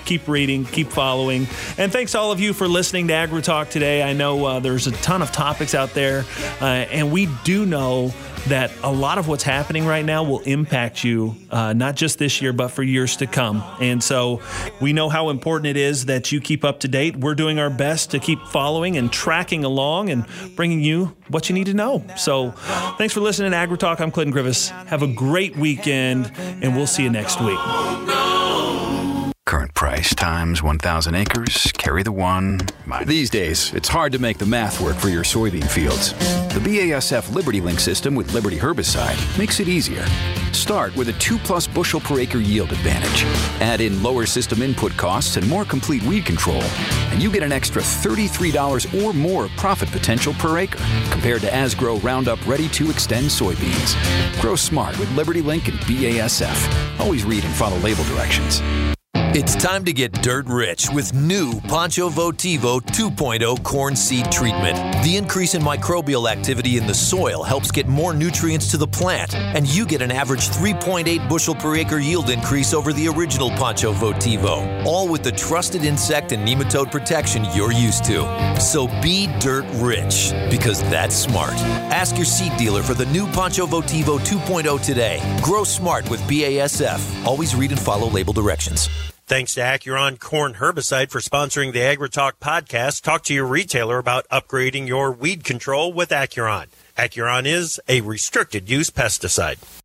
keep reading, keep following. And thanks to all of you for listening to AgriTalk today. I know there's a ton of topics out there, and we do know that a lot of what's happening right now will impact you, not just this year, but for years to come. And so we know how important it is that you keep up to date. We're doing our best to keep following and tracking along and bringing you what you need to know. So thanks for listening to AgriTalk. I'm Clinton Griffiths. Have a great weekend, and we'll see you next week. Current price times 1,000 acres, carry the one. These days, it's hard to make the math work for your soybean fields. The BASF Liberty Link system with Liberty herbicide makes it easier. Start with a 2+ bushel per acre yield advantage. Add in lower system input costs and more complete weed control, and you get an extra $33 or more profit potential per acre compared to Asgrow Roundup Ready to Extend soybeans. Grow smart with Liberty Link and BASF. Always read and follow label directions. It's time to get dirt rich with new Pancho Votivo 2.0 corn seed treatment. The increase in microbial activity in the soil helps get more nutrients to the plant, and you get an average 3.8 bushel per acre yield increase over the original Pancho Votivo, all with the trusted insect and nematode protection you're used to. So be dirt rich, because that's smart. Ask your seed dealer for the new Pancho Votivo 2.0 today. Grow smart with BASF. Always read and follow label directions. Thanks to Acuron Corn Herbicide for sponsoring the AgriTalk podcast. Talk to your retailer about upgrading your weed control with Acuron. Acuron is a restricted use pesticide.